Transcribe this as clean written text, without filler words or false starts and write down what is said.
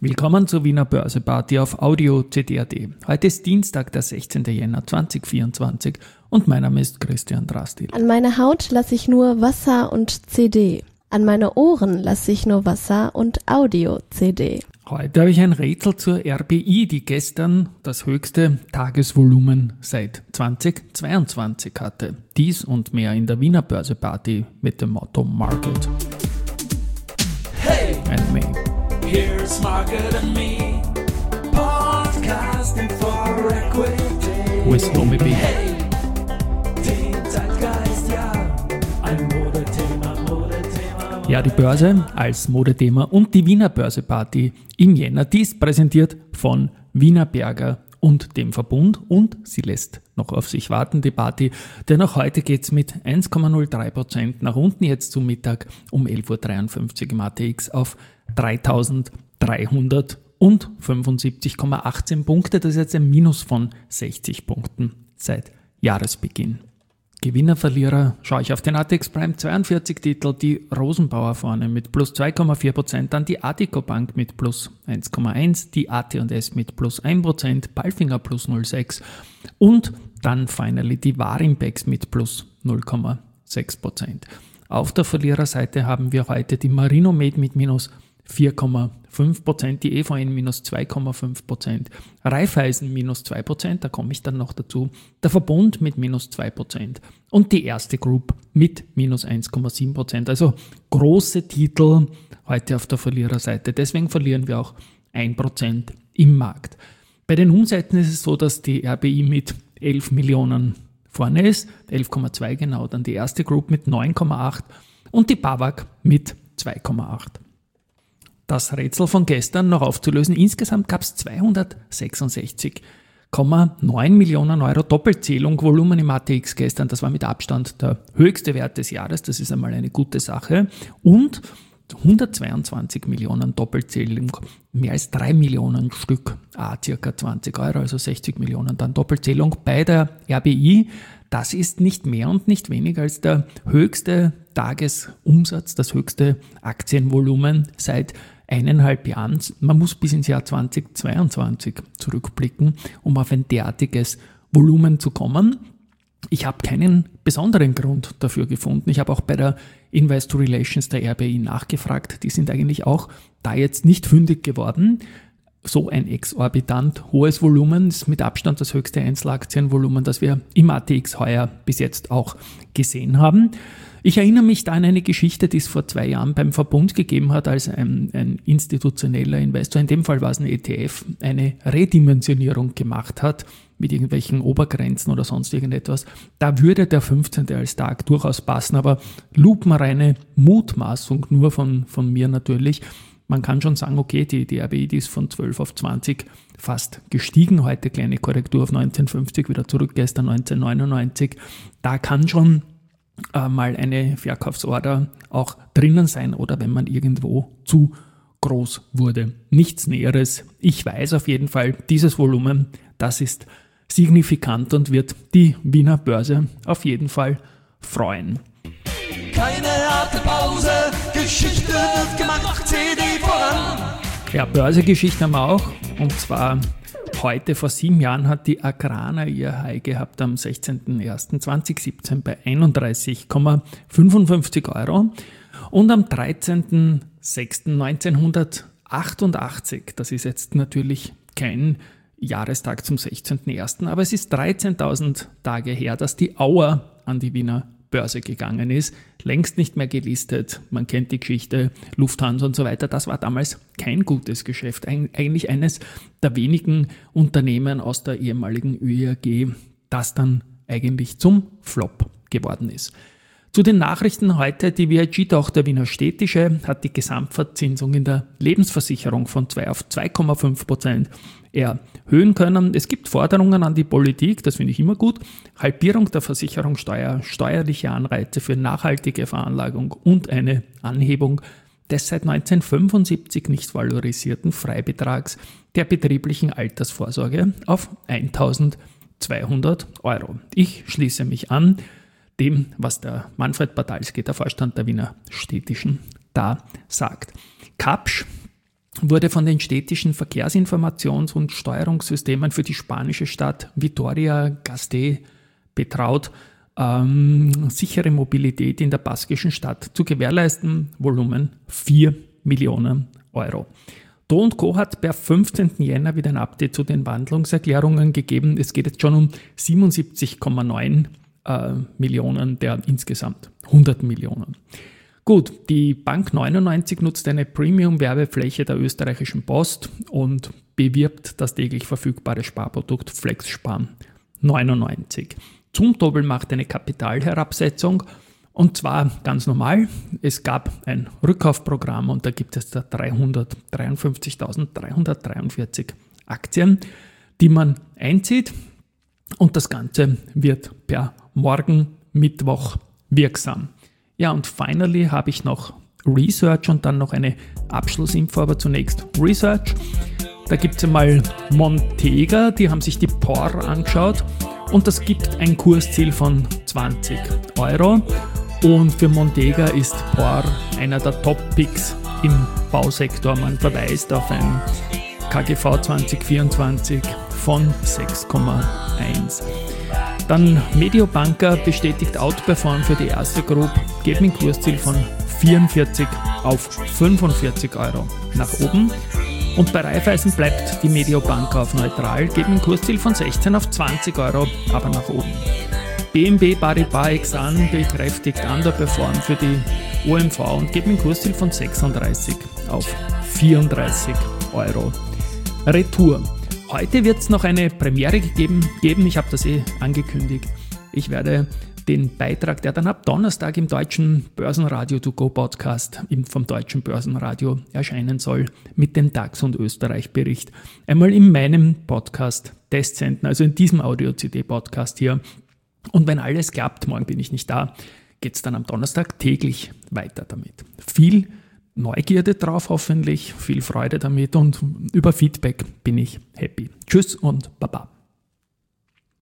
Willkommen zur Wiener Börseparty auf Audio CD.at. Heute ist Dienstag, der 16. Jänner 2024 und mein Name ist Christian Drastil. An meine Haut lasse ich nur Wasser und CD. An meine Ohren lasse ich nur Wasser und Audio-CD. Heute habe ich ein Rätsel zur RBI, die gestern das höchste Tagesvolumen seit 2022 hatte. Dies und mehr in der Wiener Börseparty mit dem Motto Market and Me. Here's Market and Me, podcasting for equity. With Tommy B. Hey, den Zeitgeist, ja, ein Modethema. Ja, die Börse als Modethema und die Wiener Börseparty im Jänner. Dies präsentiert von Wiener Berger und dem Verbund und sie lässt noch auf sich warten, die Party, denn auch heute geht's mit 1,03% nach unten, jetzt zum Mittag um 11.53 Uhr im ATX auf 3.375,18 Punkte. Das ist jetzt ein Minus von 60 Punkten seit Jahresbeginn. Gewinner, Verlierer, schaue ich auf den ATX Prime 42 Titel, die Rosenbauer vorne mit plus 2,4%, dann die Addiko Bank mit plus 1,1%, die AT&S mit plus 1%, Palfinger plus 0,6% und dann finally die Warimpex mit plus 0,6%. Auf der Verliererseite haben wir heute die Marinomed mit minus 4,5%, die EVN minus 2,5%, Raiffeisen minus 2%, da komme ich dann noch dazu, der Verbund mit minus 2% und die Erste Group mit minus 1,7%. Also große Titel heute auf der Verliererseite, deswegen verlieren wir auch 1% im Markt. Bei den Umsätzen ist es so, dass die RBI mit 11 Millionen vorne ist, 11,2 genau, dann die Erste Group mit 9,8 und die BAWAG mit 2,8. Das Rätsel von gestern noch aufzulösen. Insgesamt gab es 266,9 Millionen Euro Doppelzählung Volumen im ATX gestern. Das war mit Abstand der höchste Wert des Jahres. Das ist einmal eine gute Sache. Und 122 Millionen Doppelzählung, mehr als 3 Millionen Stück, circa 20 Euro, also 60 Millionen dann Doppelzählung bei der RBI. Das ist nicht mehr und nicht weniger als der höchste Tagesumsatz, das höchste Aktienvolumen seit 1,5 Jahren. Man muss bis ins Jahr 2022 zurückblicken, um auf ein derartiges Volumen zu kommen. Ich habe keinen besonderen Grund dafür gefunden. Ich habe auch bei der Investor Relations der RBI nachgefragt. Die sind eigentlich auch da jetzt nicht fündig geworden. So ein exorbitant hohes Volumen ist mit Abstand das höchste Einzelaktienvolumen, das wir im ATX heuer bis jetzt auch gesehen haben. Ich erinnere mich da an eine Geschichte, die es vor 2 Jahren beim Verbund gegeben hat, als ein institutioneller Investor, in dem Fall war es ein ETF, eine Redimensionierung gemacht hat mit irgendwelchen Obergrenzen oder sonst irgendetwas. Da würde der 15. als Tag durchaus passen, aber lupenreine Mutmaßung nur von mir natürlich. Man kann schon sagen, okay, die RBI, die ist von 12 auf 20 fast gestiegen. Heute kleine Korrektur auf 19,50, wieder zurück, gestern 19,99. Da kann schon mal eine Verkaufsorder auch drinnen sein oder wenn man irgendwo zu groß wurde. Nichts Näheres. Ich weiß auf jeden Fall, dieses Volumen, das ist signifikant und wird die Wiener Börse auf jeden Fall freuen. Keine harte Pause, Geschichte wird gemacht, CD voran. Ja, Börsegeschichte haben wir auch, und zwar heute vor 7 Jahren hat die Agrana ihr High gehabt am 16.01.2017 bei 31,55 Euro und am 13.06.1988, das ist jetzt natürlich kein Jahrestag zum 16.01., aber es ist 13.000 Tage her, dass die Auer an die Wiener Börse gegangen ist, längst nicht mehr gelistet, man kennt die Geschichte, Lufthansa und so weiter, das war damals kein gutes Geschäft, eigentlich eines der wenigen Unternehmen aus der ehemaligen ÖIAG, das dann eigentlich zum Flop geworden ist. Zu den Nachrichten heute, die VIG-Tochter Wiener Städtische hat die Gesamtverzinsung in der Lebensversicherung von 2 auf 2,5% erhöhen können. Es gibt Forderungen an die Politik, das finde ich immer gut, Halbierung der Versicherungssteuer, steuerliche Anreize für nachhaltige Veranlagung und eine Anhebung des seit 1975 nicht valorisierten Freibetrags der betrieblichen Altersvorsorge auf 1.200 Euro. Ich schließe mich an dem, was der Manfred Bartalski, der Vorstand der Wiener Städtischen, da sagt. Kapsch wurde von den städtischen Verkehrsinformations- und Steuerungssystemen für die spanische Stadt Vitoria-Gasteiz betraut, sichere Mobilität in der baskischen Stadt zu gewährleisten. Volumen 4 Millionen Euro. Do & Co. hat per 15. Jänner wieder ein Update zu den Wandlungserklärungen gegeben. Es geht jetzt schon um 77,9 Millionen der insgesamt 100 Millionen. Gut, die Bank 99 nutzt eine Premium-Werbefläche der österreichischen Post und bewirbt das täglich verfügbare Sparprodukt FlexSparen 99. Zumtobel macht eine Kapitalherabsetzung und zwar ganz normal. Es gab ein Rückkaufprogramm und da gibt es da 353.343 Aktien, die man einzieht und das Ganze wird per morgen Mittwoch wirksam. Ja, und finally habe ich noch Research und dann noch eine Abschlussinfo, aber zunächst Research. Da gibt es einmal Montega, die haben sich die POR angeschaut und das gibt ein Kursziel von 20 Euro. Und für Montega ist POR einer der Top-Picks im Bausektor. Man verweist auf ein KGV 2024 von 6,1. Dann Mediobanca bestätigt Outperform für die erste Group, geben ein Kursziel von 44 auf 45 Euro nach oben. Und bei Raiffeisen bleibt die Mediobanca auf neutral, geben ein Kursziel von 16 auf 20 Euro, aber nach oben. BNP Paribas Exane bekräftigt Underperform für die OMV und geben ein Kursziel von 36 auf 34 Euro. Retour. Heute wird es noch eine Premiere geben. Ich habe das angekündigt. Ich werde den Beitrag, der dann ab Donnerstag im deutschen Börsenradio To Go Podcast vom deutschen Börsenradio erscheinen soll, mit dem DAX und Österreich-Bericht, einmal in meinem Podcast testsenden, also in diesem Audio-CD-Podcast hier. Und wenn alles klappt, morgen bin ich nicht da, geht es dann am Donnerstag täglich weiter damit. Viel Neugierde drauf hoffentlich, viel Freude damit und über Feedback bin ich happy. Tschüss und Baba.